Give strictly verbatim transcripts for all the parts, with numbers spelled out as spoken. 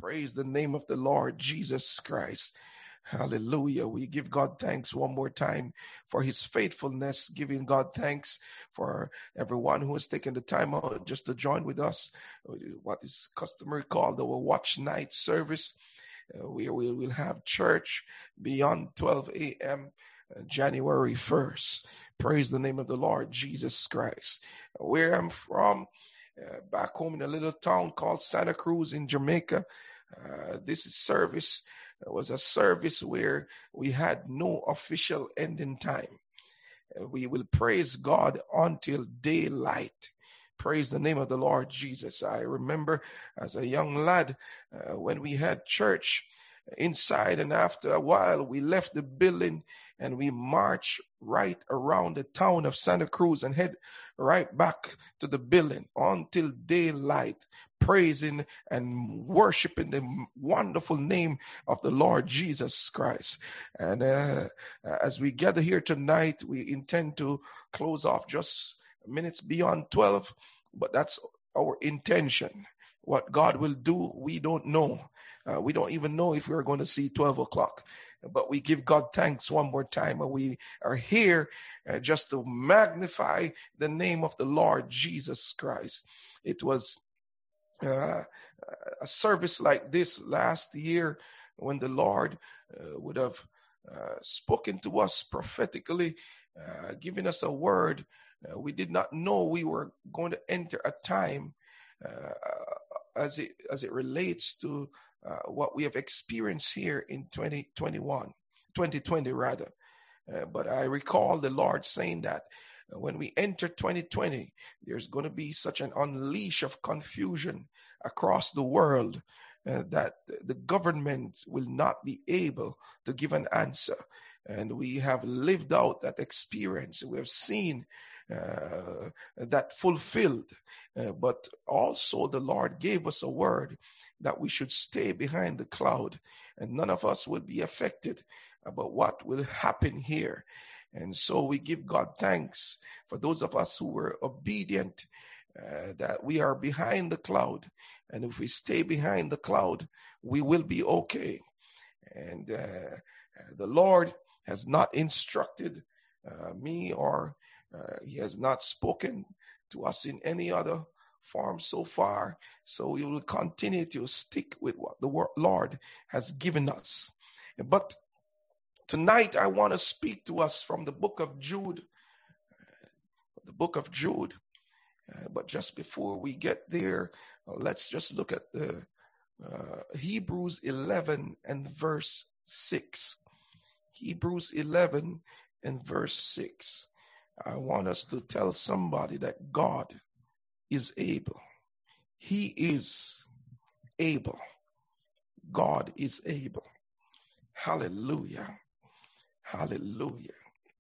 Praise the name of the Lord Jesus Christ. Hallelujah. We give God thanks one more time for his faithfulness, giving God thanks for everyone who has taken the time out just to join with us. What is customary called our watch night service. Uh, we will we'll have church beyond twelve a.m. Uh, January first. Praise the name of the Lord Jesus Christ. Uh, where I'm from, uh, back home in a little town called Santa Cruz in Jamaica, uh, this is service. It was a service where we had no official ending time. Uh, we will praise God until daylight. Praise the name of the Lord Jesus. I remember as a young lad uh, when we had church inside, and after a while we left the building and we marched right around the town of Santa Cruz and head right back to the building until daylight, praising and worshiping the wonderful name of the Lord Jesus Christ. And uh, as we gather here tonight, we intend to close off just minutes beyond twelve, but that's our intention. What God will do, we don't know. Uh, we don't even know if we're going to see twelve o'clock, but we give God thanks one more time. And we are here uh, just to magnify the name of the Lord Jesus Christ. It was uh, a service like this last year when the Lord uh, would have uh, spoken to us prophetically, uh, giving us a word. Uh, we did not know we were going to enter a time uh, as it as it relates to uh, what we have experienced here in twenty twenty-one, twenty twenty rather. Uh, but I recall the Lord saying that uh, when we enter twenty twenty, there's going to be such an unleash of confusion across the world uh, that the government will not be able to give an answer. And we have lived out that experience. We have seen Uh, that fulfilled, uh, but also the Lord gave us a word that we should stay behind the cloud, and none of us will be affected about what will happen here. And so we give God thanks for those of us who were obedient, uh, that we are behind the cloud, and if we stay behind the cloud, we will be okay. And uh, the Lord has not instructed uh, me or Uh, he has not spoken to us in any other form so far. So we will continue to stick with what the Lord has given us. But tonight I want to speak to us from the book of Jude. Uh, the book of Jude. Uh, but just before we get there, uh, let's just look at the uh, Hebrews eleven and verse six. Hebrews eleven and verse six. I want us to tell somebody that God is able. He is able. God is able. Hallelujah. Hallelujah.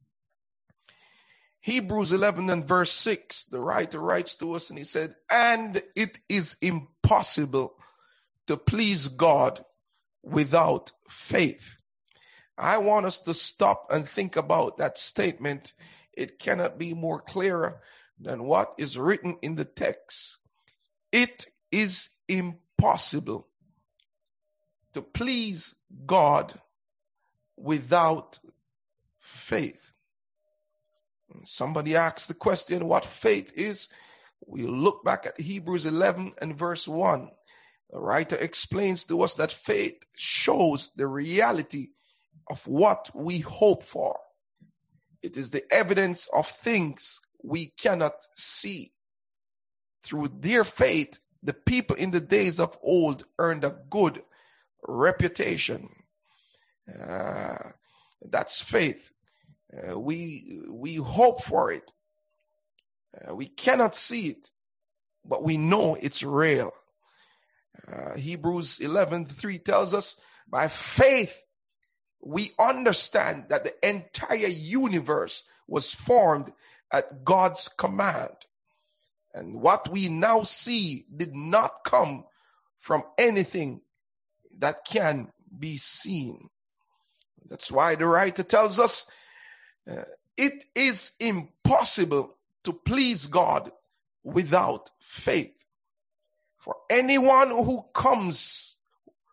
Hebrews eleven and verse six, the writer writes to us and he said, and it is impossible to please God without faith. I want us to stop and think about that statement. It cannot be more clearer than what is written in the text. It is impossible to please God without faith. Somebody asked the question what faith is. We look back at Hebrews eleven and verse one. The writer explains to us that faith shows the reality of what we hope for. It is the evidence of things we cannot see. Through their faith, the people in the days of old earned a good reputation. Uh, that's faith. Uh, we, we hope for it. Uh, we cannot see it, but we know it's real. Uh, Hebrews eleven three tells us, by faith, we understand that the entire universe was formed at God's command. And what we now see did not come from anything that can be seen. That's why the writer tells us uh, it is impossible to please God without faith. For anyone who comes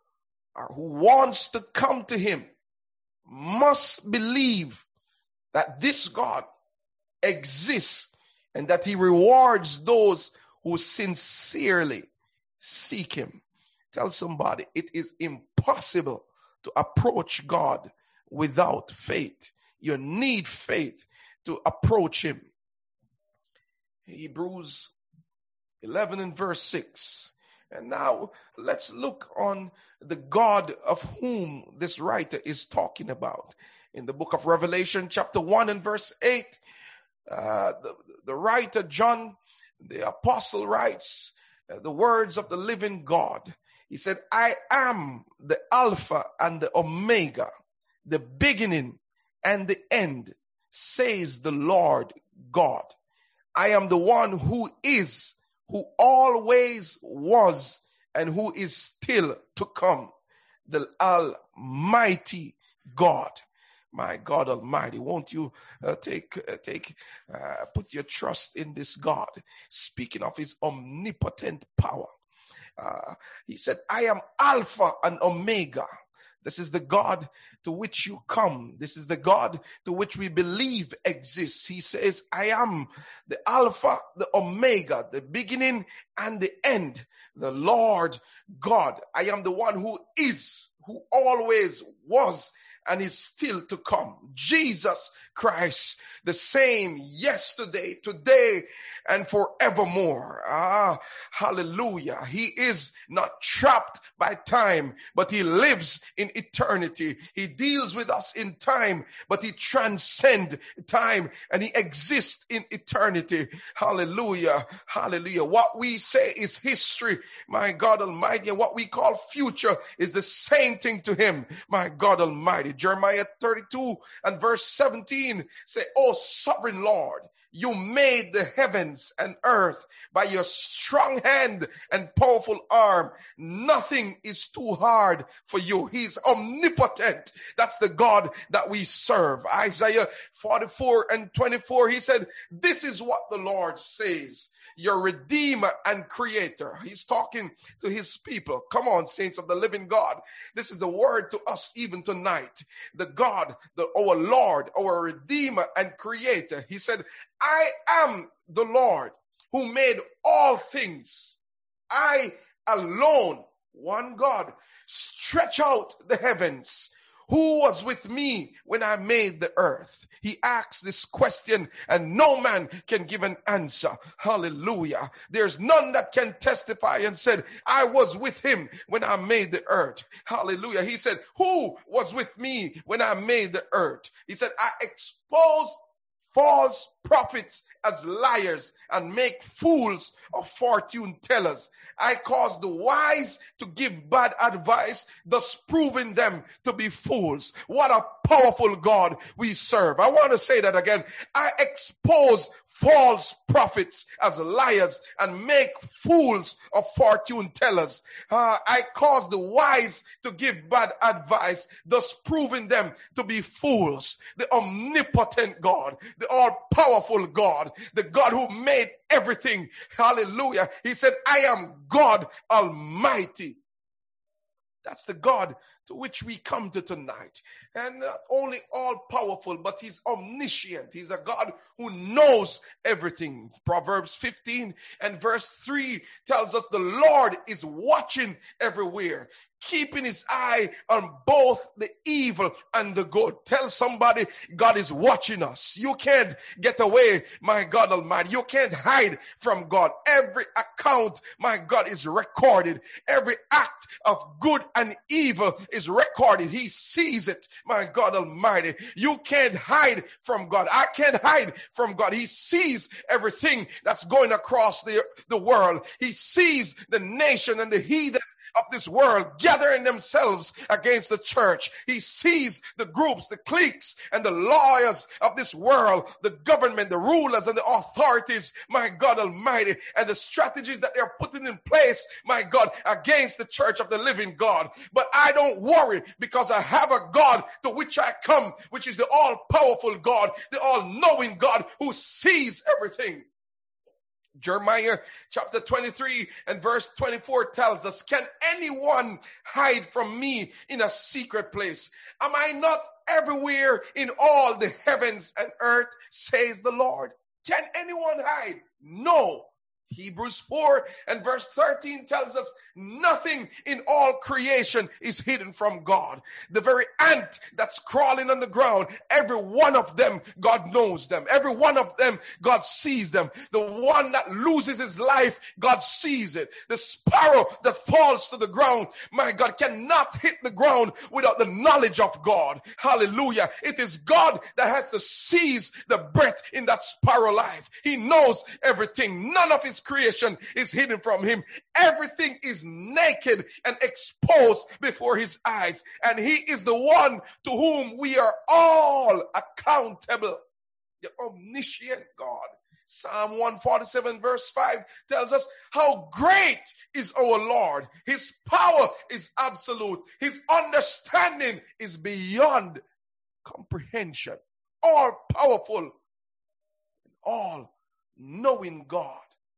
or who wants to come to him must believe that this God exists and that he rewards those who sincerely seek him. Tell somebody it is impossible to approach God without faith. You need faith to approach him. Hebrews eleven and verse six. And now let's look on the God of whom this writer is talking about. In the book of Revelation, chapter one and verse eight, uh, the, the writer John, the apostle, writes uh, the words of the living God. He said, I am the Alpha and the Omega, the beginning and the end, says the Lord God. I am the one who is, who always was, and who is still to come, the Almighty God. My God Almighty, won't you uh, take, uh, take, uh, put your trust in this God? Speaking of his omnipotent power. Uh, he said, I am Alpha and Omega. This is the God to which you come. This is the God to which we believe exists. He says, I am the Alpha, the Omega, the beginning and the end, the Lord God. I am the one who is, who always was, and is still to come. Jesus Christ, the same yesterday, today, and forevermore. Ah, hallelujah. He is not trapped by time, but he lives in eternity. He deals with us in time, but he transcends time and he exists in eternity. Hallelujah. Hallelujah. What we say is history, my God Almighty, and what we call future is the same thing to him, my God Almighty. Jeremiah thirty-two and verse seventeen say, O sovereign Lord, you made the heavens and earth by your strong hand and powerful arm. Nothing is too hard for you. He's omnipotent. That's the God that we serve. Isaiah forty-four and twenty-four, he said, this is what the Lord says, your Redeemer and Creator. He's talking to his people. Come on, saints of the living God. This is the word to us even tonight. The God, the, our Lord, our Redeemer and Creator. He said, I am the Lord who made all things. I alone, one God, stretch out the heavens. Who was with me when I made the earth? He asks this question and no man can give an answer. Hallelujah. There's none that can testify and said, I was with him when I made the earth. Hallelujah. He said, who was with me when I made the earth? He said, I exposed false prophets as liars and make fools of fortune tellers. I cause the wise to give bad advice, thus proving them to be fools. What a powerful God we serve. I want to say that again. I expose false prophets as liars and make fools of fortune tellers. Uh, I cause the wise to give bad advice, thus proving them to be fools. The omnipotent God, the all-powerful God, the God who made everything. Hallelujah. He said, I am God Almighty. That's the God to which we come to tonight. And not only all-powerful, but he's omniscient. He's a God who knows everything. Proverbs fifteen and verse three tells us the Lord is watching everywhere, keeping his eye on both the evil and the good. Tell somebody God is watching us. You can't get away, my God Almighty. You can't hide from God. Every account, my God, is recorded. Every act of good and evil is recorded. He sees it, my God Almighty. You can't hide from God. I can't hide from God. He sees everything that's going across the, the world. He sees the nation and the heathen of this world gathering themselves against the church. He sees the groups, the cliques, and the lawyers of this world, the government, the rulers, and the authorities, my God Almighty, and the strategies that they're putting in place, my God, against the church of the living God. But I don't worry because I have a God to which I come, which is the all-powerful God, the all-knowing God who sees everything. Jeremiah chapter twenty-three and verse twenty-four tells us, can anyone hide from me in a secret place? Am I not everywhere in all the heavens and earth, says the Lord? Can anyone hide? No. Hebrews four and verse thirteen tells us nothing in all creation is hidden from God. The very ant that's crawling on the ground, every one of them, God knows them. Every one of them, God sees them. The one that loses his life, God sees it. The sparrow that falls to the ground, my God, cannot hit the ground without the knowledge of God. Hallelujah. It is God that has to seize the breath in that sparrow life. He knows everything. None of his creation is hidden from him. Everything is naked and exposed before his eyes, and he is the one to whom we are all accountable. The omniscient God. Psalm one forty-seven verse five tells us how great is our Lord. His power is absolute. His understanding is beyond comprehension. All powerful, all knowing God.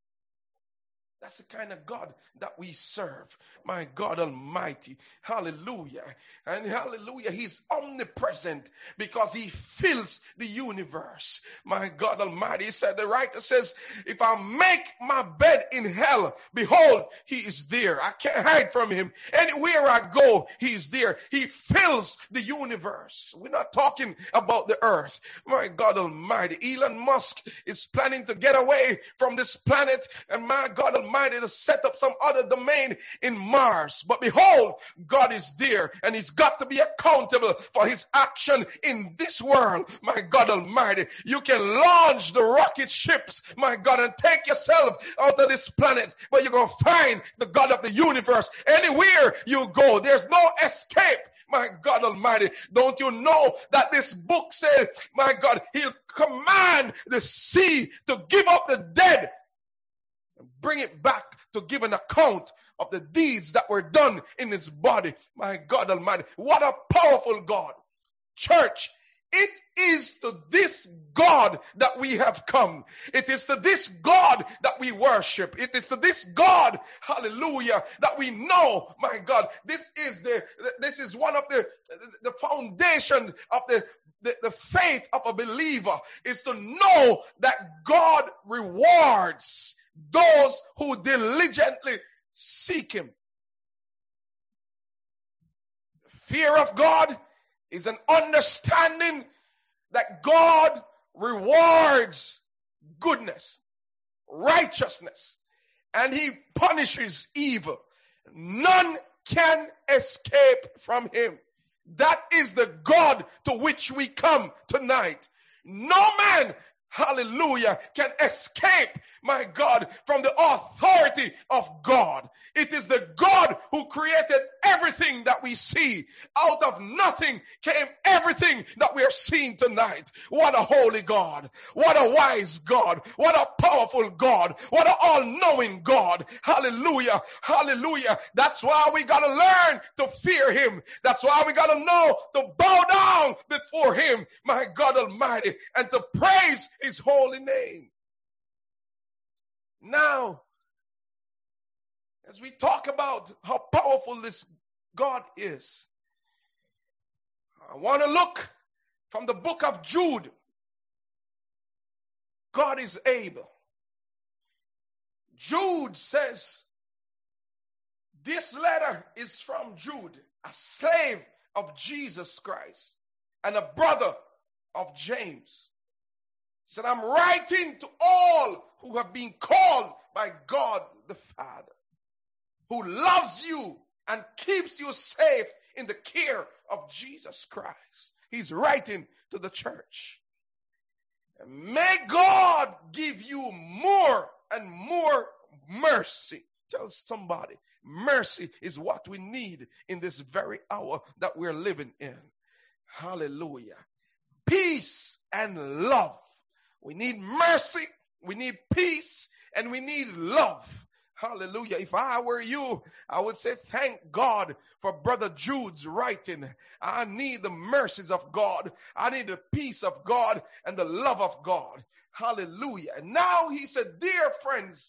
That's the kind of God that we serve. My God Almighty. Hallelujah. And hallelujah, he's omnipresent because he fills the universe. My God Almighty. He said, the writer says, if I make my bed in hell, behold, he is there. I can't hide from him. Anywhere I go, he's there. He fills the universe. We're not talking about the earth. My God Almighty. Elon Musk is planning to get away from this planet, and my God Almighty, to set up some other domain in Mars. But behold, God is there, and he's got to be accountable for his action in this world. My God Almighty, you can launch the rocket ships, my God, and take yourself out of this planet, but you're going to find the God of the universe anywhere you go. There's no escape. My God Almighty, don't you know that this book says, my God, he'll command the sea to give up the dead, bring it back to give an account of the deeds that were done in his body. My God Almighty, what a powerful God. Church, it is to this God that we have come. It is to this God that we worship. It is to this God, hallelujah, that we know, my God, this is the this is one of the the foundation of the The, the faith of a believer, is to know that God rewards those who diligently seek him. Fear of God is an understanding that God rewards goodness, righteousness, and he punishes evil. None can escape from him. That is the God to which we come tonight. No man, hallelujah, can escape, my God, from the authority of God. It is the God who created everything that we see. Out of nothing came everything that we are seeing tonight. What a holy God. What a wise God. What a powerful God. What an all-knowing God. Hallelujah. Hallelujah. That's why we got to learn to fear him. That's why we got to know to bow down before him, my God Almighty, and to praise his holy name. Now, as we talk about how powerful this God is, I want to look from the book of Jude. God is able. Jude says, this letter is from Jude, a slave of Jesus Christ and a brother of James. He said, I'm writing to all who have been called by God the Father, who loves you and keeps you safe in the care of Jesus Christ. He's writing to the church. And may God give you more and more mercy. Tell somebody, mercy is what we need in this very hour that we're living in. Hallelujah. Peace and love. We need mercy, we need peace, and we need love. Hallelujah. If I were you, I would say thank God for Brother Jude's writing. I need the mercies of God. I need the peace of God and the love of God. Hallelujah. And now he said, dear friends,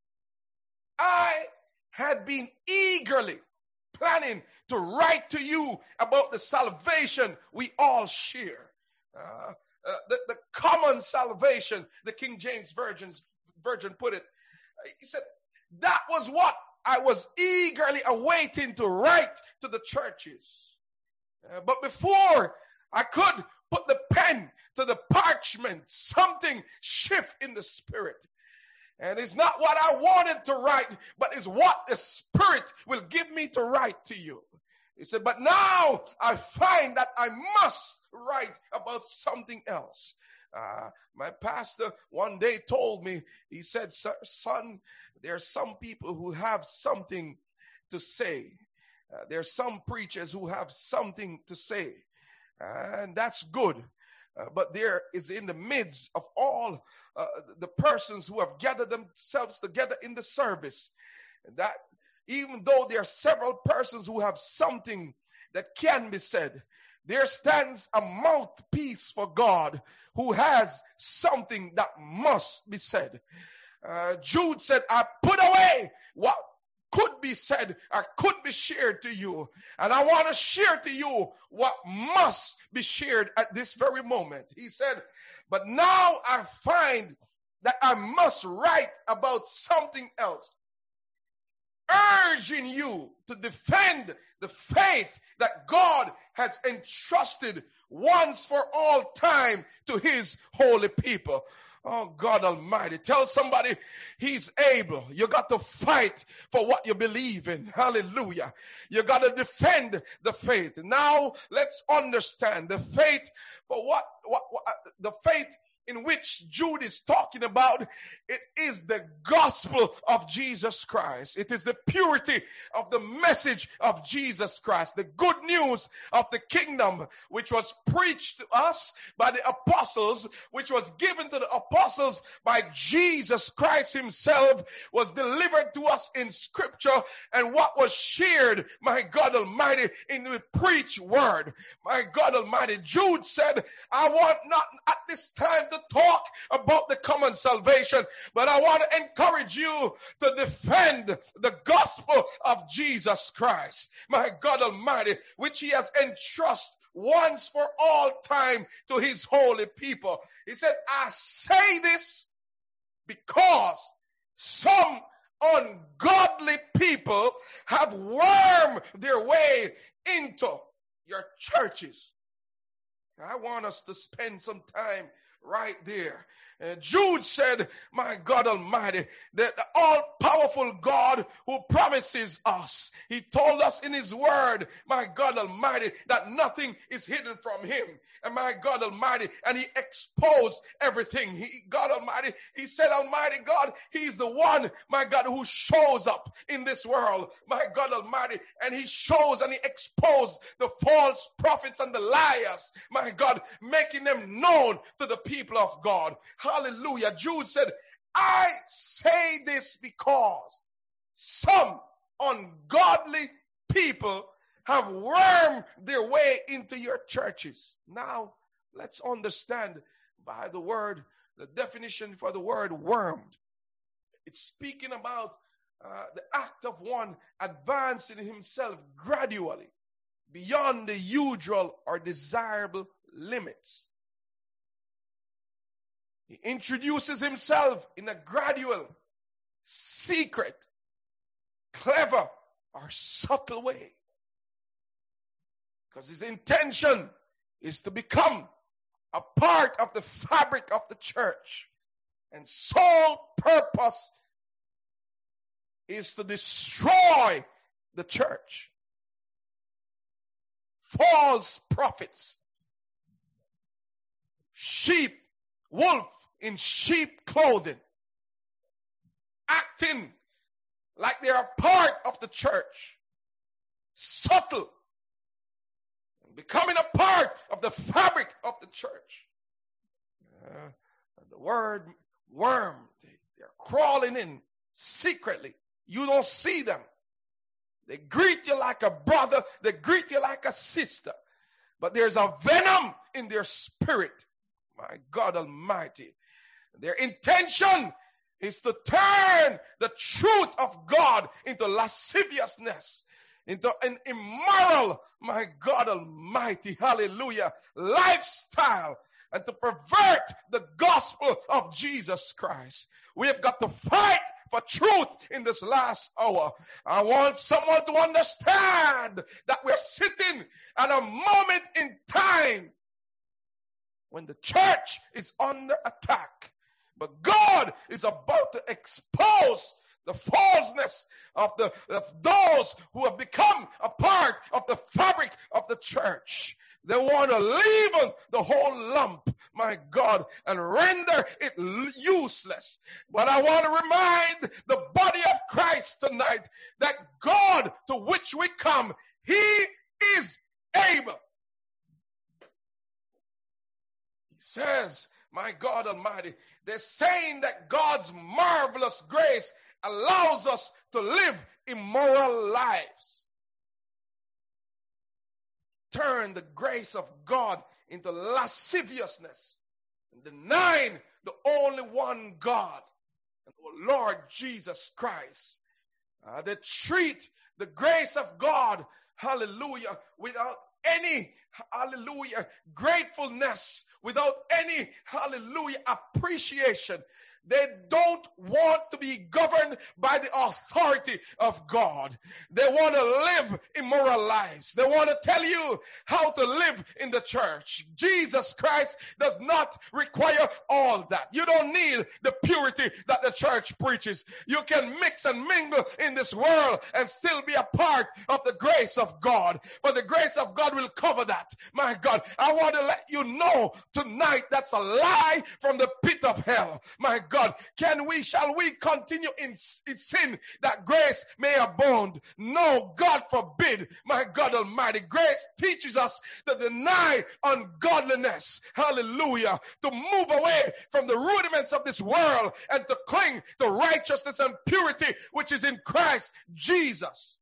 I had been eagerly planning to write to you about the salvation we all share. Uh, uh, the, the common salvation, the King James Virgin's, Virgin put it. He said, that was what I was eagerly awaiting to write to the churches. Uh, but before I could put the pen to the parchment, something shift in the spirit. And it's not what I wanted to write, but it's what the Spirit will give me to write to you. He said, but now I find that I must write about something else. Uh, my pastor one day told me, he said, son, there are some people who have something to say. Uh, there are some preachers who have something to say. Uh, and that's good. Uh, but there is in the midst of all uh, the persons who have gathered themselves together in the service, that even though there are several persons who have something that can be said, there stands a mouthpiece for God who has something that must be said. Uh, Jude said, I put away what could be said or could be shared to you. And I want to share to you what must be shared at this very moment. He said, but now I find that I must write about something else, urging you to defend the faith that God has entrusted once for all time to his holy people. Oh, God Almighty. Tell somebody he's able. You got to fight for what you believe in. Hallelujah. You got to defend the faith. Now let's understand the faith for what, what, what the faith in which Jude is talking about. It is the gospel of Jesus Christ. It is the purity of the message of Jesus Christ, the good news of the kingdom, which was preached to us by the apostles, which was given to the apostles by Jesus Christ himself, was delivered to us in scripture, and what was shared, my God Almighty, in the preached word. My God Almighty, Jude said, I want not at this time to talk about the common salvation, but I want to encourage you to defend the gospel of Jesus Christ, my God Almighty, which he has entrusted once for all time to his holy people. He said, I say this because some ungodly people have wormed their way into your churches. I want us to spend some time right there. Uh, Jude said, my God Almighty, that the all-powerful God who promises us, he told us in his word, my God Almighty, that nothing is hidden from him. And my God Almighty, and he exposed everything. He, God Almighty, he said, Almighty God, he's the one, my God, who shows up in this world, my God Almighty, and he shows and he exposed the false prophets and the liars, my God, making them known to the people of God. Hallelujah. Jude said, I say this because some ungodly people have wormed their way into your churches. Now, let's understand by the word, the definition for the word wormed. It's speaking about uh, the act of one advancing himself gradually beyond the usual or desirable limits. He introduces himself in a gradual, secret, clever, or subtle way. Because his intention is to become a part of the fabric of the church. And sole purpose is to destroy the church. False prophets, sheep, wolf in sheep clothing, acting like they are part of the church, subtle, becoming a part of the fabric of the church. Uh, the word worm, they're crawling in secretly. You don't see them. They greet you like a brother. They greet you like a sister. But there's a venom in their spirit. My God Almighty. Their intention is to turn the truth of God into lasciviousness, into an immoral, my God Almighty, hallelujah, lifestyle, and to pervert the gospel of Jesus Christ. We have got to fight for truth in this last hour. I want someone to understand that we're sitting at a moment in time when the church is under attack. But God is about to expose the falseness of, the, of those who have become a part of the fabric of the church. They want to leaven the whole lump, my God, and render it useless. But I want to remind the body of Christ tonight that God to which we come, he is able. He says, my God Almighty, they're saying that God's marvelous grace allows us to live immoral lives. Turn the grace of God into lasciviousness and denying the only one God, the Lord Jesus Christ. Uh, they treat the grace of God, hallelujah, without any, hallelujah, gratefulness, without any, hallelujah, appreciation. They don't want to be governed by the authority of God. They want to live immoral lives. They want to tell you how to live in the church. Jesus Christ does not require all that. You don't need the purity that the church preaches. You can mix and mingle in this world and still be a part of the grace of God. But the grace of God will cover that. My God, I want to let you know tonight that's a lie from the pit of hell. My God. God, can we, shall we continue in, in sin that grace may abound? No, God forbid, my God Almighty. Grace teaches us to deny ungodliness, hallelujah, to move away from the rudiments of this world and to cling to righteousness and purity which is in Christ Jesus.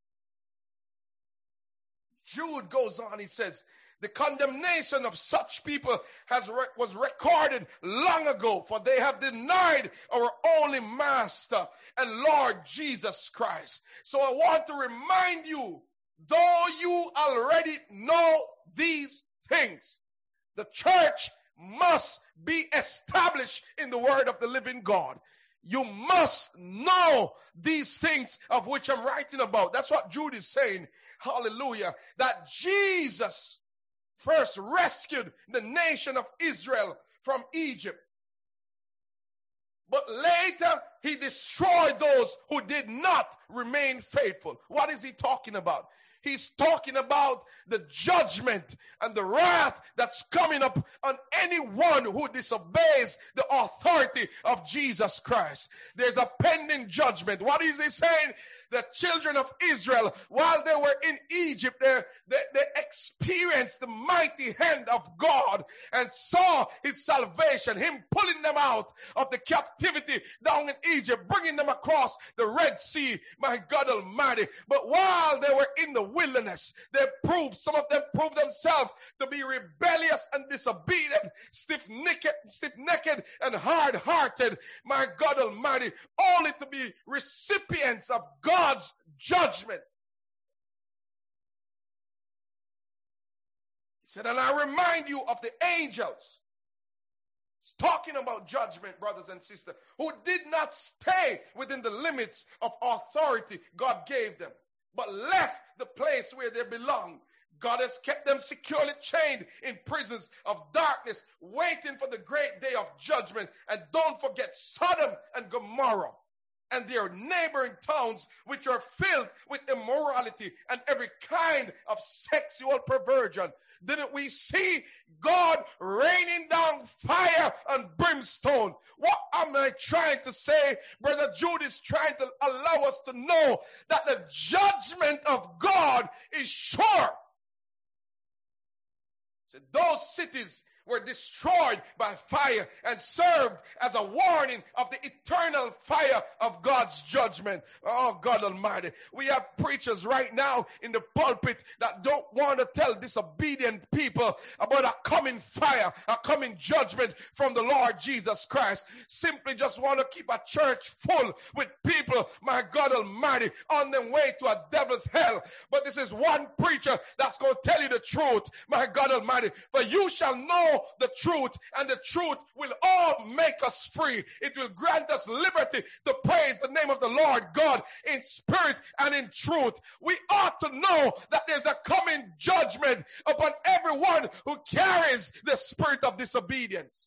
Jude goes on, he says, the condemnation of such people has re- was recorded long ago, for they have denied our only Master and Lord Jesus Christ. So I want to remind you, though you already know these things, the church must be established in the word of the living God. You must know these things of which I'm writing about. That's what Jude is saying. Hallelujah. That Jesus first rescued the nation of Israel from Egypt. But later, he destroyed those who did not remain faithful. What is he talking about? He's talking about the judgment and the wrath that's coming up on anyone who disobeys the authority of Jesus Christ. There's a pending judgment. What is he saying? The children of Israel, while they were in Egypt, they, they, they experienced the mighty hand of God and saw his salvation, him pulling them out of the captivity down in Egypt, bringing them across the Red Sea, my God Almighty. But while they were in the wilderness, they proved, some of them proved themselves to be rebellious and disobedient, stiff-necked, stiff-necked and hard-hearted, my God Almighty, only to be recipients of God's judgment. He said, and I remind you of the angels. He's talking about judgment, brothers and sisters, who did not stay within the limits of authority God gave them, but left the place where they belong. God has kept them securely chained in prisons of darkness, waiting for the great day of judgment. And don't forget Sodom and Gomorrah and their neighboring towns, which are filled with immorality and every kind of sexual perversion. Didn't we see God raining down fire and brimstone? What am I trying to say? Brother Jude is trying to allow us to know that the judgment of God is sure. So those cities were destroyed by fire and served as a warning of the eternal fire of God's judgment. Oh, God Almighty. We have preachers right now in the pulpit that don't want to tell disobedient people about a coming fire, a coming judgment from the Lord Jesus Christ. Simply just want to keep a church full with people, my God Almighty, on their way to a devil's hell. But this is one preacher that's going to tell you the truth, my God Almighty. For you shall know the truth, and the truth will all make us free. It will grant us liberty to praise the name of the Lord God in spirit and in truth. We ought to know that there's a coming judgment upon everyone who carries the spirit of disobedience.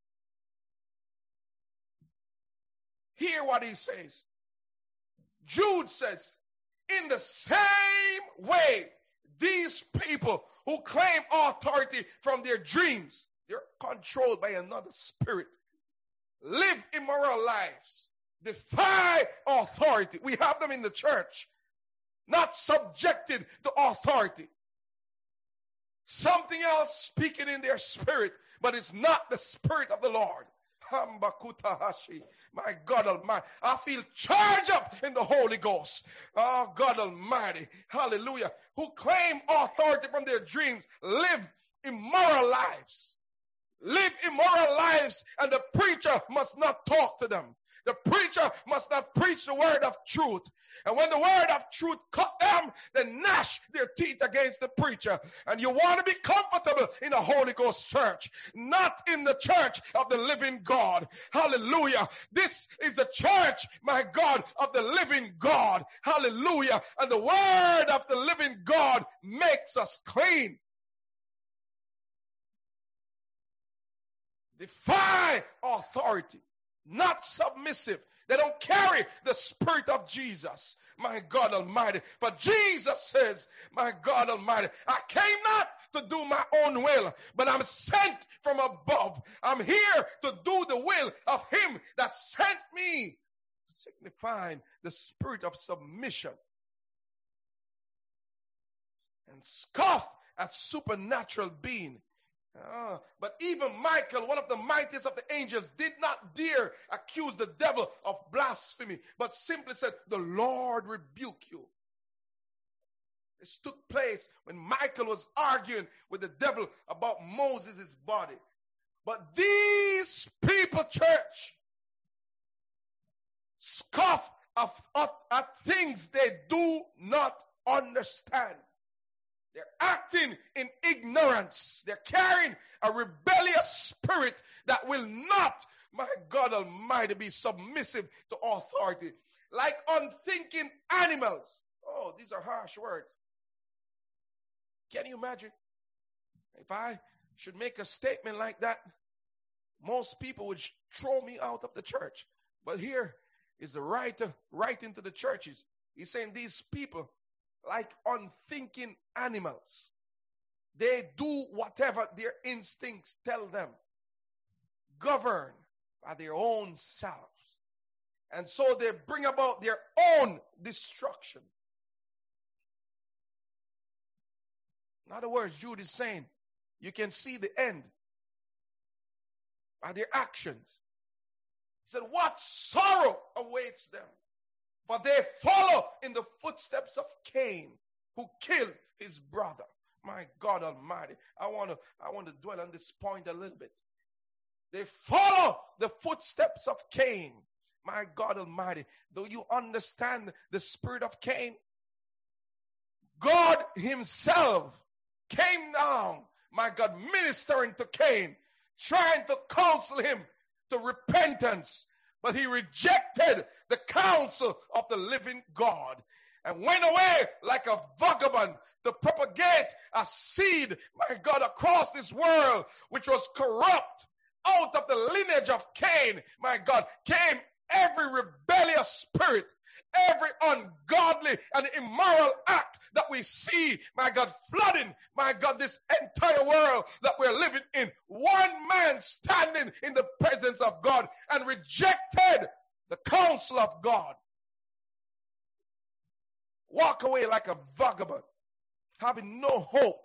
Hear what he says. Jude says, in the same way, these people who claim authority from their dreams, they're controlled by another spirit, live immoral lives, defy authority. We have them in the church, not subjected to authority. Something else speaking in their spirit, but it's not the spirit of the Lord. My God Almighty, I feel charged up in the Holy Ghost. Oh, God Almighty, hallelujah. Who claim authority from their dreams, live immoral lives. Live immoral lives, and the preacher must not talk to them. The preacher must not preach the word of truth. And when the word of truth cut them, they gnash their teeth against the preacher. And you want to be comfortable in a Holy Ghost church, not in the church of the living God. Hallelujah. This is the church, my God, of the living God. Hallelujah. And the word of the living God makes us clean. Defy authority. Not submissive. They don't carry the spirit of Jesus, my God Almighty. But Jesus says, my God Almighty, I came not to do my own will, but I'm sent from above. I'm here to do the will of him that sent me, signifying the spirit of submission. And scoff at supernatural being. Uh, but even Michael, one of the mightiest of the angels, did not dare accuse the devil of blasphemy, but simply said, the Lord rebuke you. This took place when Michael was arguing with the devil about Moses' body. But these people, church, scoff at, at, at things they do not understand. They're acting in ignorance. They're carrying a rebellious spirit that will not, my God Almighty, be submissive to authority. Like unthinking animals. Oh, these are harsh words. Can you imagine? If I should make a statement like that, most people would throw me out of the church. But here is the writer writing to the churches. He's saying these people, like unthinking animals, they do whatever their instincts tell them, governed by their own selves. And so they bring about their own destruction. In other words, Jude is saying, you can see the end by their actions. He said, what sorrow awaits them? For they follow in the footsteps of Cain, who killed his brother. My God Almighty. I want to I want to dwell on this point a little bit. They follow the footsteps of Cain. My God Almighty. Do you understand the spirit of Cain? God himself came down, my God, ministering to Cain, trying to counsel him to repentance. But he rejected the counsel of the living God and went away like a vagabond to propagate a seed, my God, across this world, which was corrupt. Out of the lineage of Cain, my God, came every rebellious spirit, every ungodly and immoral act that we see, my God, flooding, my God, this entire world that we're living in. One man standing in the presence of God and rejected the counsel of God. Walk away like a vagabond, having no hope.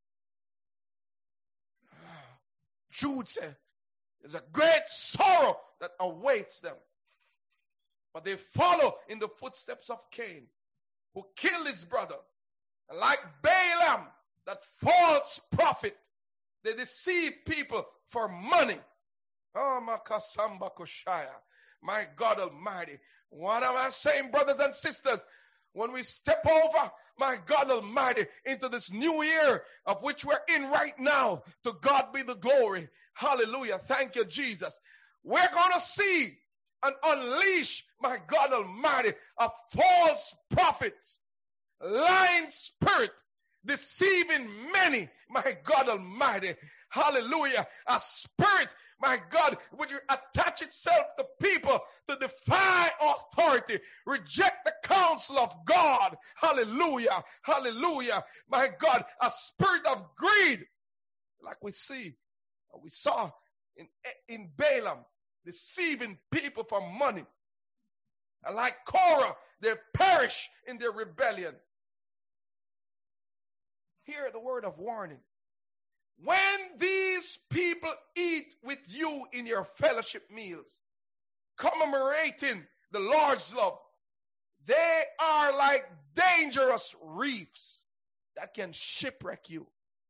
Jude said, there's a great sorrow that awaits them. But they follow in the footsteps of Cain, who killed his brother. And like Balaam, that false prophet, they deceive people for money. Oh, Makasamba Koshaya. My God Almighty. What am I saying, brothers and sisters? When we step over, my God Almighty, into this new year of which we're in right now, to God be the glory. Hallelujah. Thank you, Jesus. We're going to see and unleash, my God Almighty, of false prophets, lying spirit, deceiving many, my God Almighty. Hallelujah. A spirit, my God, which attach itself to people to defy authority, reject the counsel of God. Hallelujah. Hallelujah. My God, a spirit of greed, like we see, we saw in, in Balaam, deceiving people for money. And like Korah, they perish in their rebellion. Hear the word of warning. When these people eat with you in your fellowship meals, commemorating the Lord's love, they are like dangerous reefs that can shipwreck you.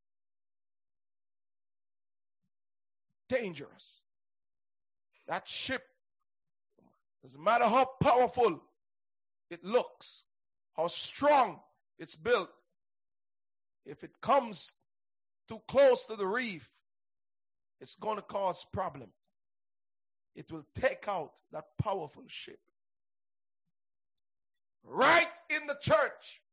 Dangerous. That ship, doesn't matter how powerful it looks, how strong it's built, if it comes too close to the reef, it's going to cause problems. It will take out that powerful ship. Right in the church,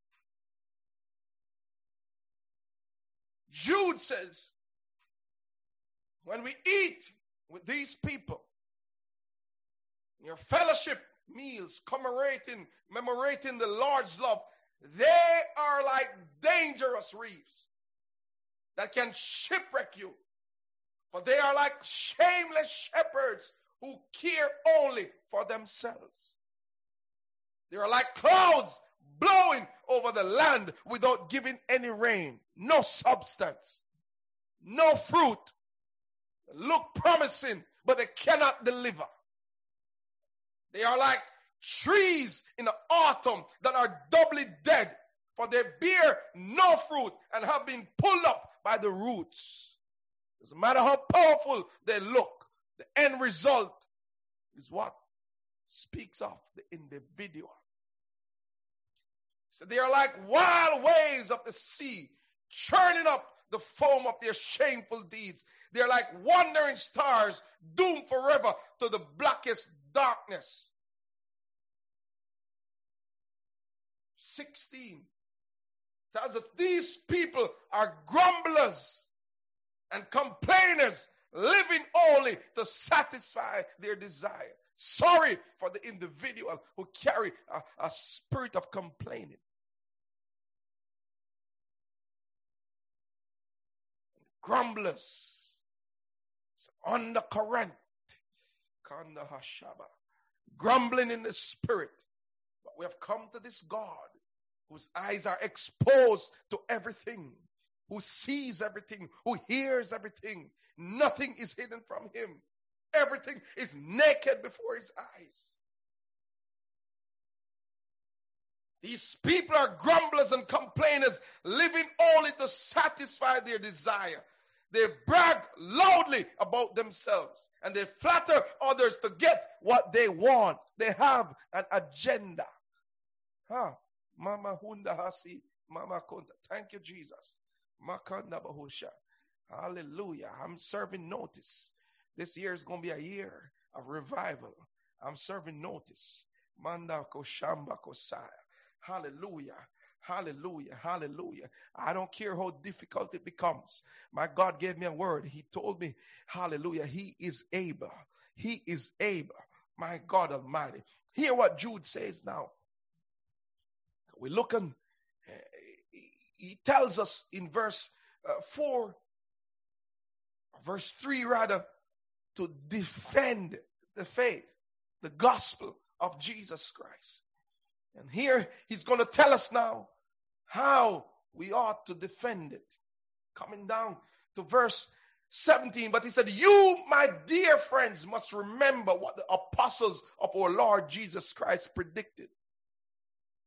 Jude says, when we eat with these people, your fellowship meals, commemorating, commemorating the Lord's love, they are like dangerous reefs that can shipwreck you. For they are like shameless shepherds who care only for themselves. They are like clouds blowing over the land without giving any rain, no substance, no fruit. They look promising, but they cannot deliver. They are like trees in the autumn that are doubly dead, for they bear no fruit and have been pulled up by the roots. Doesn't matter how powerful they look, the end result is what speaks of the individual. So they are like wild waves of the sea, churning up the foam of their shameful deeds. They are like wandering stars, doomed forever to the blackest darkness. sixteen tells us these people are grumblers and complainers, living only to satisfy their desire. Sorry for the individual who carry a, a spirit of complaining. Grumblers, it's undercurrent, grumbling in the spirit. But we have come to this God whose eyes are exposed to everything, who sees everything, who hears everything. Nothing is hidden from him. Everything is naked before his eyes. These people are grumblers and complainers, living only to satisfy their desire. They brag loudly about themselves, and they flatter others to get what they want. They have an agenda. Huh? Mama Hunda Hasi, Mama Kunda. Thank you, Jesus. Makanda Bahusha. Hallelujah. I'm serving notice. This year is going to be a year of revival. I'm serving notice. Manda Koshamba Kosaya. Hallelujah. Hallelujah. Hallelujah. I don't care how difficult it becomes. My God gave me a word. He told me, hallelujah, he is able. He is able. My God Almighty. Hear what Jude says now. We're looking, he tells us in verse uh, four, verse three rather, to defend the faith, the gospel of Jesus Christ. And here he's going to tell us now how we ought to defend it. Coming down to verse seventeen, but he said, you, my dear friends, must remember what the apostles of our Lord Jesus Christ predicted.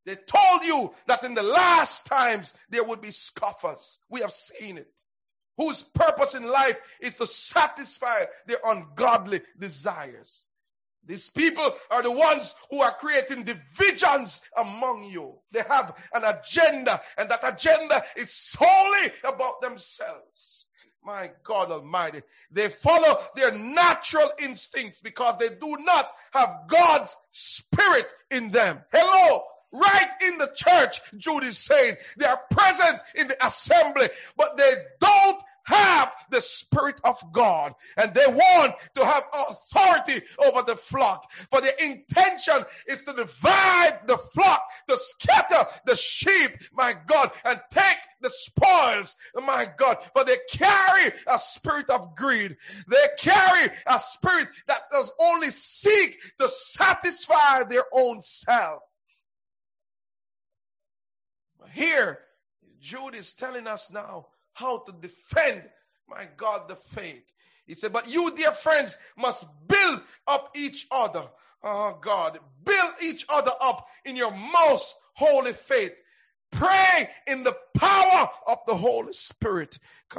They told you that in the last times there would be scoffers. We have seen it. Whose purpose in life is to satisfy their ungodly desires. These people are the ones who are creating divisions among you. They have an agenda, and that agenda is solely about themselves. My God Almighty. They follow their natural instincts because they do not have God's Spirit in them. Hello. Right in the church, Jude is saying, they are present in the assembly, but they don't have the Spirit of God, and they want to have authority over the flock. But their intention is to divide the flock, to scatter the sheep, my God, and take the spoils, my God. But they carry a spirit of greed. They carry a spirit that does only seek to satisfy their own self. Here, Jude is telling us now how to defend, my God, the faith. He said, but you, dear friends, must build up each other. Oh, God, build each other up in your most holy faith. Pray in the power of the Holy Spirit.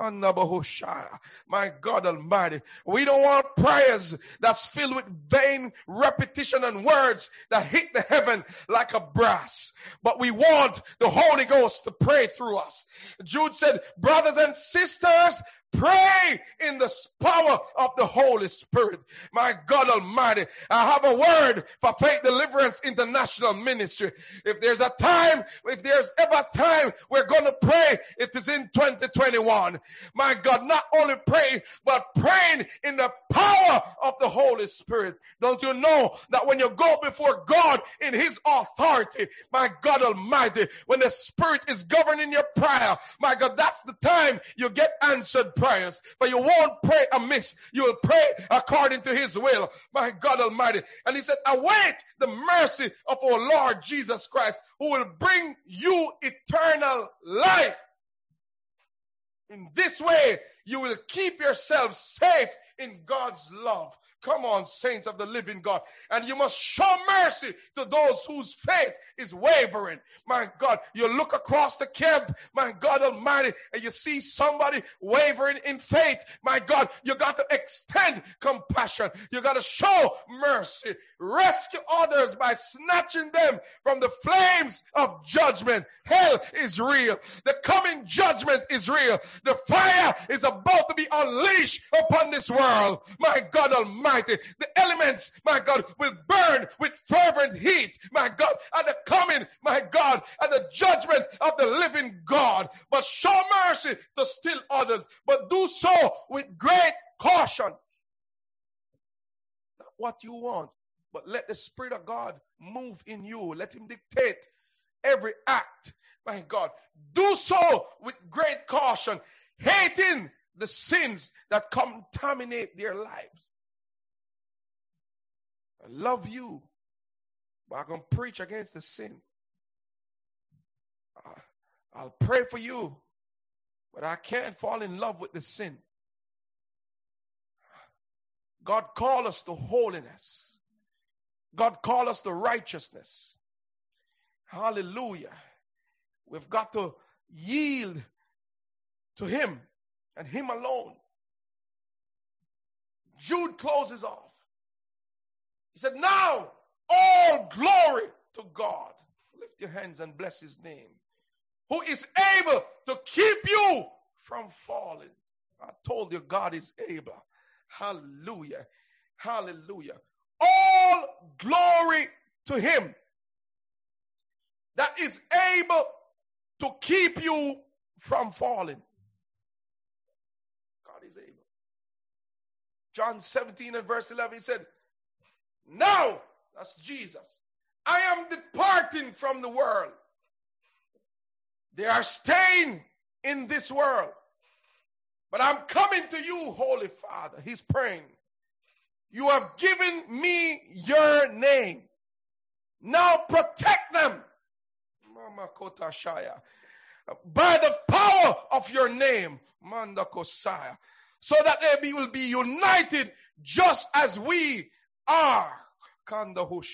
My God Almighty, we don't want prayers that's filled with vain repetition and words that hit the heaven like a brass. But we want the Holy Ghost to pray through us. Jude said, brothers and sisters, pray in the power of the Holy Spirit. My God Almighty, I have a word for Faith Deliverance International Ministry. If there's a time, if there's ever a time we're going to pray, it is in twenty twenty-one. My God, not only praying, but praying in the power of the Holy Spirit. Don't you know that when you go before God in His authority, my God Almighty, when the Spirit is governing your prayer, my God, that's the time you get answered prayers. But you won't pray amiss. You will pray according to His will, my God Almighty. And He said, await the mercy of our Lord Jesus Christ, who will bring you eternal life. In this way, you will keep yourself safe in God's love. Come on, saints of the living God. And you must show mercy to those whose faith is wavering. My God, you look across the camp, my God Almighty, and you see somebody wavering in faith. My God, you got to extend compassion. You got to show mercy. Rescue others by snatching them from the flames of judgment. Hell is real. The coming judgment is real. The fire is about to be unleashed upon this world. My God Almighty. The elements, my God, will burn with fervent heat, my God, at the coming, my God, at the judgment of the living God. But show mercy to still others, but do so with great caution. Not what you want, but let the Spirit of God move in you. Let Him dictate every act, my God. Do so with great caution, hating the sins that contaminate their lives. I love you, but I'm going to preach against the sin. Uh, I'll pray for you, but I can't fall in love with the sin. God called us to holiness. God called us to righteousness. Hallelujah. We've got to yield to Him and Him alone. Jude closes off. He said, now all glory to God. Lift your hands and bless His name. Who is able to keep you from falling. I told you God is able. Hallelujah. Hallelujah. All glory to Him that is able to keep you from falling. God is able. John seventeen and verse eleven, He said, now, that's Jesus, I am departing from the world. They are staying in this world. But I'm coming to you, Holy Father. He's praying. You have given me your name. Now protect them. Mama Kotashaya. By the power of your name, Manda Kosaya. So that they be, will be united just as we are. Kanda Hushai.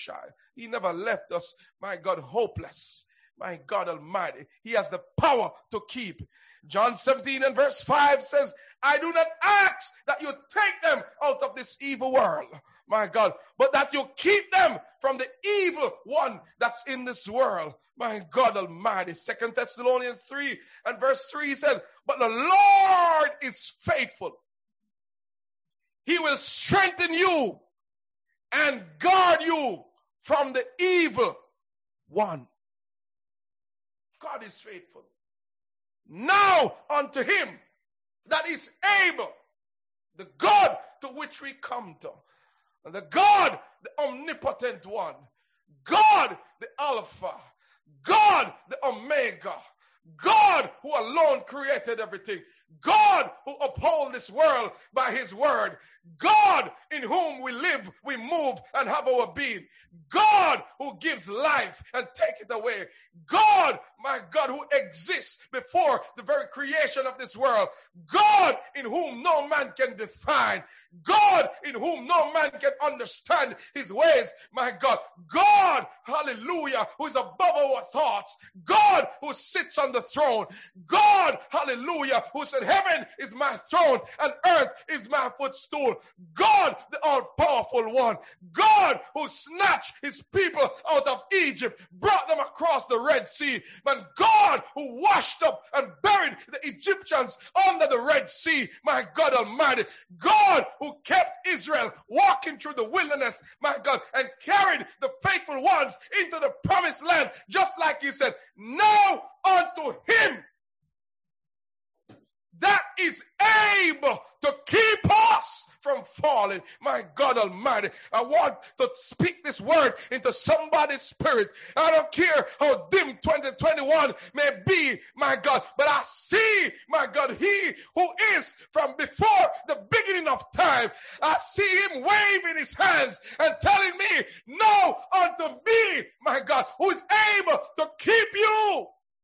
He never left us, my God, hopeless. My God Almighty, He has the power to keep. John seventeen and verse five says, I do not ask that you take them out of this evil world, my God, but that you keep them from the evil one that's in this world. My God Almighty. Second Thessalonians three and verse three said, but the Lord is faithful. He will strengthen you and guard you from the evil one. God is faithful. Now unto him that is able, the God to which we come to, and the God, the omnipotent one, God, the Alpha, God, the Omega, God who alone created everything, God who upholds this world by his word, God in whom we live, we move, and have our being, God who gives life and take it away, God, my God, who exists before the very creation of this world, God in whom no man can define, God in whom no man can understand his ways, my God, God, hallelujah, who is above our thoughts, God who sits on the throne, God, hallelujah, who said, heaven is my throne and earth is my footstool, God, the all-powerful one, God who snatched his people out of Egypt, brought them across the Red Sea, but God who washed up and buried the Egyptians under the Red Sea, my God Almighty, God who kept Israel walking through the wilderness, my God, and carried the faithful ones into the promised land, just like he said, now unto him that is able to keep us from falling. My God Almighty, I want to speak this word into somebody's spirit. I don't care how dim twenty twenty-one may be, my God, but I see, my God, he who is from before the beginning of time. I see him waving his hands and telling me, no unto me, my God, who is able to keep you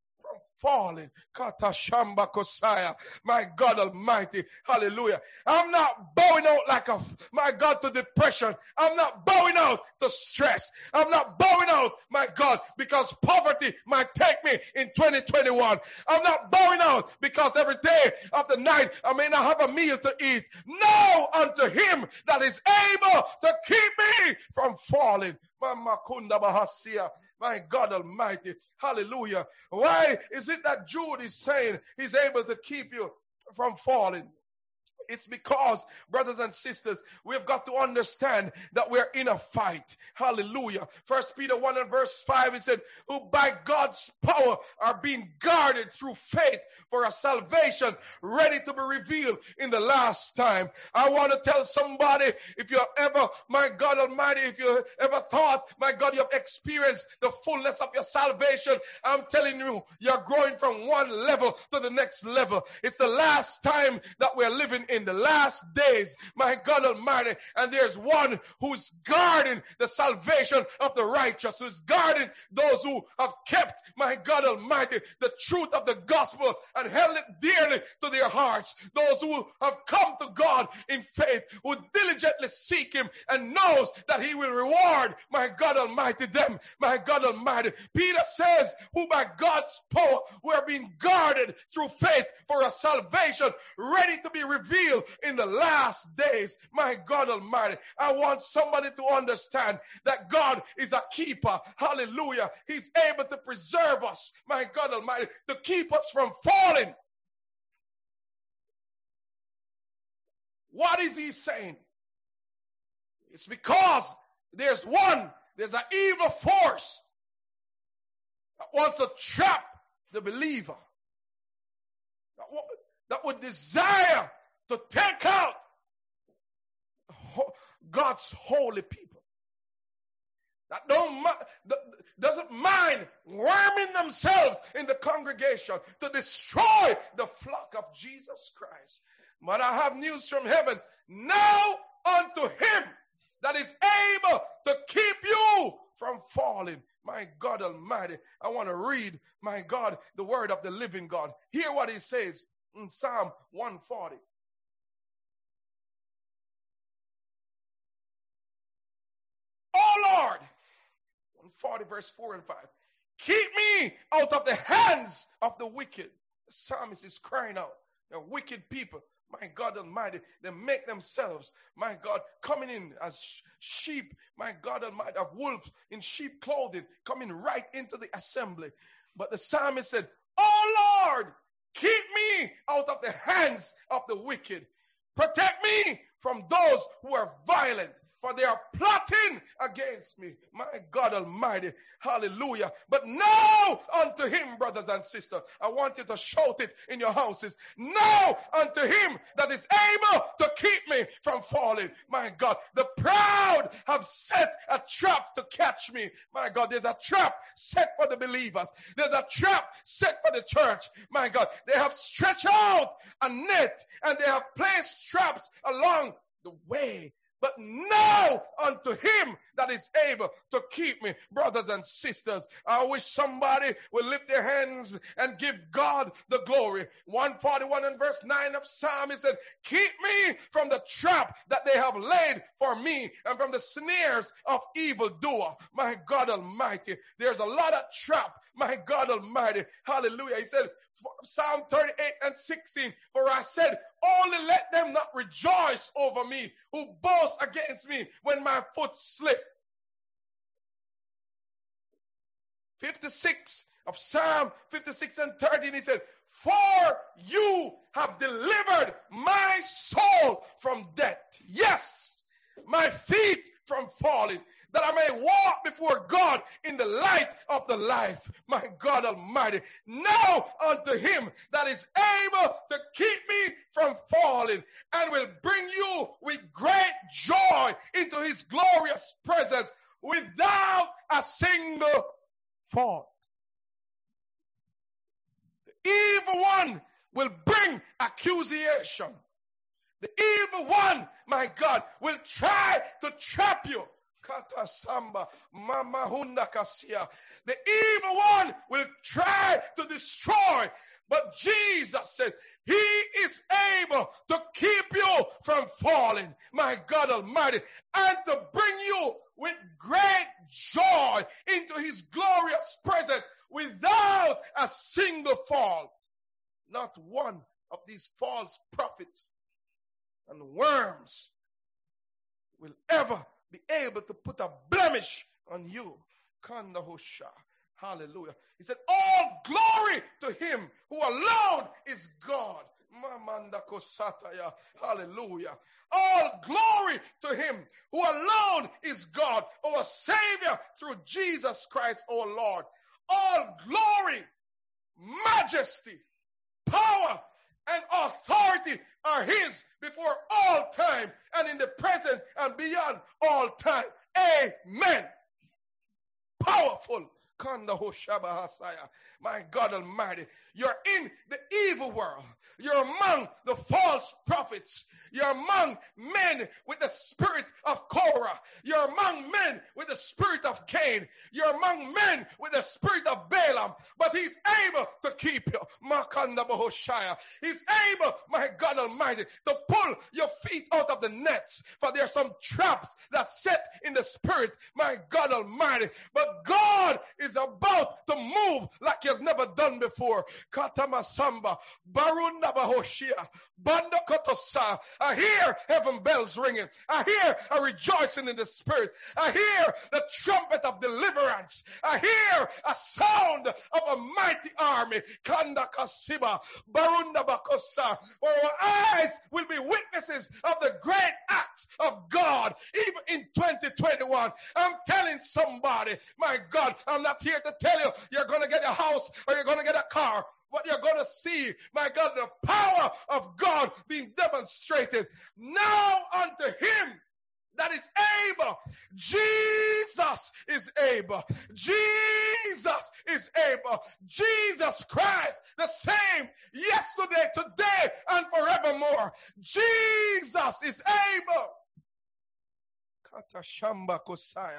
falling. Kata Shamba Kosaya. My God Almighty. Hallelujah. I'm not bowing out like a, my God, to depression. I'm not bowing out to stress. I'm not bowing out, my God, because poverty might take me in twenty twenty-one. I'm not bowing out because every day of the night I may not have a meal to eat. No, unto him that is able to keep me from falling. Mama Kunda Bahasia. My God Almighty, hallelujah. Why is it that Jude is saying he's able to keep you from falling? It's because, brothers and sisters, we've got to understand that we're in a fight. Hallelujah. First Peter one and verse five, it said, who by God's power are being guarded through faith for a salvation ready to be revealed in the last time. I want to tell somebody, if you have ever, my God Almighty, if you ever thought, my God, you have experienced the fullness of your salvation, I'm telling you, you're growing from one level to the next level. It's the last time that we're living in. In the last days, my God Almighty, and there's one who's guarding the salvation of the righteous, who's guarding those who have kept, my God Almighty, the truth of the gospel and held it dearly to their hearts, those who have come to God in faith, who diligently seek him and knows that he will reward, my God Almighty, them, my God Almighty. Peter says, who by God's power were being guarded through faith for a salvation ready to be revealed in the last days. My God Almighty, I want somebody to understand that God is a keeper. Hallelujah. He's able to preserve us, my God Almighty, to keep us from falling. What is he saying? It's because there's one, there's an evil force that wants to trap the believer, that, that would desire to take out God's holy people. That don't that doesn't mind worming themselves in the congregation to destroy the flock of Jesus Christ. But I have news from heaven. Now unto him that is able to keep you from falling. My God Almighty, I want to read, my God, the word of the living God. Hear what he says in Psalm one forty. Oh Lord, forty, verse four and five. Keep me out of the hands of the wicked. The psalmist is crying out. They're wicked people. My God Almighty, they make themselves, my God, coming in as sheep, my God Almighty, of wolves in sheep clothing, coming right into the assembly. But the psalmist said, oh Lord, keep me out of the hands of the wicked. Protect me from those who are violent, for they are plotting against me. My God Almighty, hallelujah. But now unto him, brothers and sisters, I want you to shout it in your houses. Now unto him that is able to keep me from falling. My God, the proud have set a trap to catch me. My God, there's a trap set for the believers. There's a trap set for the church. My God, they have stretched out a net and they have placed traps along the way. But now unto him that is able to keep me, brothers and sisters. I wish somebody would lift their hands and give God the glory. one forty-one and verse nine of Psalm, he said, keep me from the trap that they have laid for me and from the snares of evildoer. My God Almighty, there's a lot of trap. My God Almighty, hallelujah. He said, Psalm thirty-eight and sixteen, for I said, only let them not rejoice over me who boast against me when my foot slip. fifty-six of Psalm fifty-six and thirteen, he said, for you have delivered my soul from death. Yes, my feet from falling, that I may walk before God in the light of the life. My God Almighty. Now unto him that is able to keep me from falling and will bring you with great joy into his glorious presence without a single fault. The evil one will bring accusation. The evil one, my God, will try to trap you. The evil one will try to destroy, but Jesus says he is able to keep you from falling, my God Almighty, and to bring you with great joy into his glorious presence without a single fault. Not one of these false prophets and worms will ever be able to put a blemish on you. Kandahusha. Hallelujah. He said, all glory to him who alone is God. Mamanda kosataya. Hallelujah. All glory to him who alone is God, our Savior through Jesus Christ, our Lord. All glory, majesty, power, and authority are his before all time and in the present and beyond all time. Amen. Powerful. My God Almighty, you're in the evil world. You're among the false prophets. You're among men with the spirit of Korah. You're among men with the spirit of Cain. You're among men with the spirit of Balaam. But he's able to keep you. He's able, my God Almighty, to pull your feet out of the nets. For there's some traps that set in the spirit, my God Almighty. But God is about to move like he has never done before. Katamasamba, Barunda Bahoshia, Banda Kotosa. I hear heaven bells ringing. I hear a rejoicing in the spirit. I hear the trumpet of deliverance. I hear a sound of a mighty army. Kanda Kasiba, Barunda Bakosa. For our eyes will be witnesses of the great acts of God, even in twenty twenty-one. I'm telling somebody, my God, I'm not here to tell you you're going to get a house or you're going to get a car. What you're going to see, my God, the power of God being demonstrated. Now unto him that is able. Jesus is able. Jesus is able. Jesus Christ, the same yesterday, today, and forevermore. Jesus is able. Katashamba Kosaya.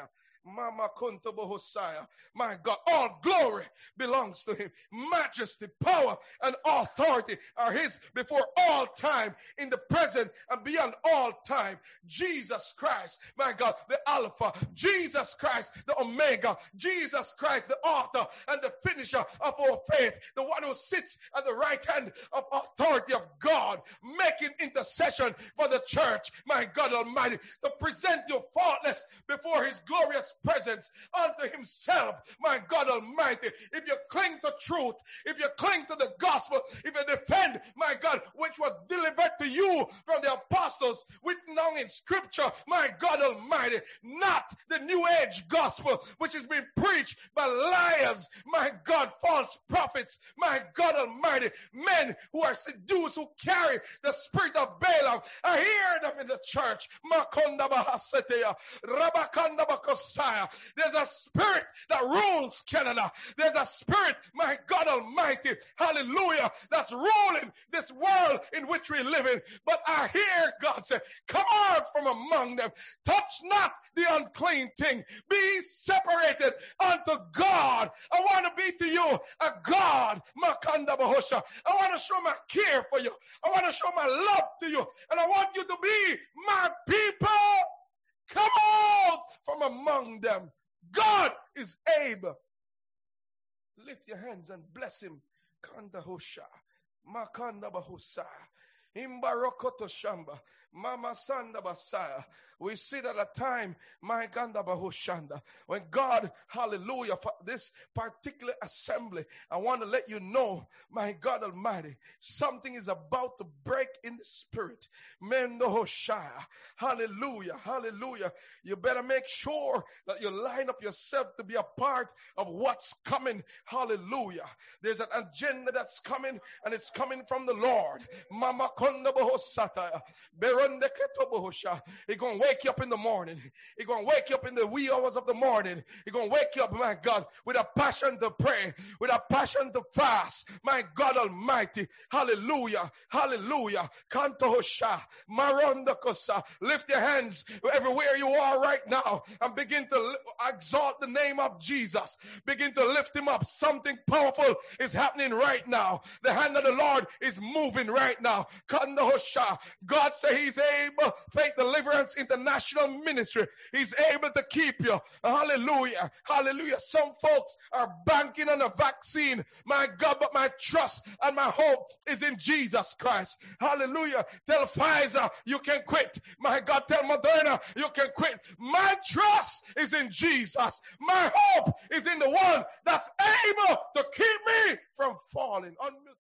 Mama Kuntabohosaya. My God, all glory belongs to him. Majesty, power, and authority are his before all time, in the present and beyond all time. Jesus Christ, my God, the Alpha. Jesus Christ, the Omega. Jesus Christ, the author and the finisher of our faith. The one who sits at the right hand of authority of God, making intercession for the church, my God Almighty, to present you faultless before his glorious presence unto himself, my God Almighty. If you cling to truth, if you cling to the gospel, if you defend, my God, which was delivered to you from the apostles, written down in scripture, my God Almighty, not the new age gospel, which has been preached by liars, my God, false prophets, my God Almighty, men who are seduced, who carry the spirit of Balaam. I hear them in the church. There's a spirit that rules Canada. There's a spirit, my God Almighty, hallelujah, that's ruling this world in which we live in. But I hear God say, come out from among them. Touch not the unclean thing. Be separated unto God. I want to be to you a God. Makanda Bahosha. I want to show my care for you. I want to show my love to you. And I want you to be my people. Come out from among them. God is able. Lift your hands and bless him. Kanda Hosha. Makanda Bahosa. Imbarokoto Shamba. Mama Sanda Basaya. We sit at a time, my Ganda Bahoshanda, when God, hallelujah, for this particular assembly, I want to let you know, my God Almighty, something is about to break in the spirit. Mendo Hoshaya. Hallelujah. Hallelujah. You better make sure that you line up yourself to be a part of what's coming. Hallelujah. There's an agenda that's coming, and it's coming from the Lord. Mama Konda Bahosataya. He's going to wake you up in the morning. He's going to wake you up in the wee hours of the morning. He's going to wake you up, my God, with a passion to pray, with a passion to fast. My God Almighty. Hallelujah. Hallelujah. Kantohosha. Marondakosa. Lift your hands everywhere you are right now and begin to exalt the name of Jesus. Begin to lift him up. Something powerful is happening right now. The hand of the Lord is moving right now. Kantohosha. God said he's able. Faith Deliverance International Ministry. He's able to keep you. Hallelujah. Hallelujah. Some folks are banking on a vaccine. My God, but my trust and my hope is in Jesus Christ. Hallelujah. Tell Pfizer you can quit. My God, tell Moderna you can quit. My trust is in Jesus. My hope is in the one that's able to keep me from falling. Unmute.